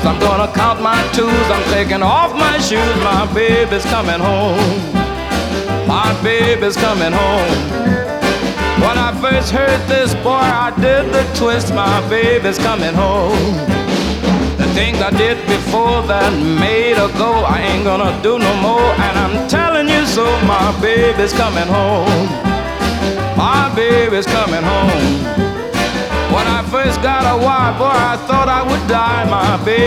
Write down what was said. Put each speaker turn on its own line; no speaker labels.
I'm gonna count my twos, I'm taking off my shoes. My baby's coming home. My baby's coming home. When I first heard this, boy, I did the twist. My baby's coming home. The things I did before that made her go, I ain't gonna do no more. And I'm telling you so, my baby's coming home. My baby's coming home. When I first got a wife, boy, I thought I would die. My baby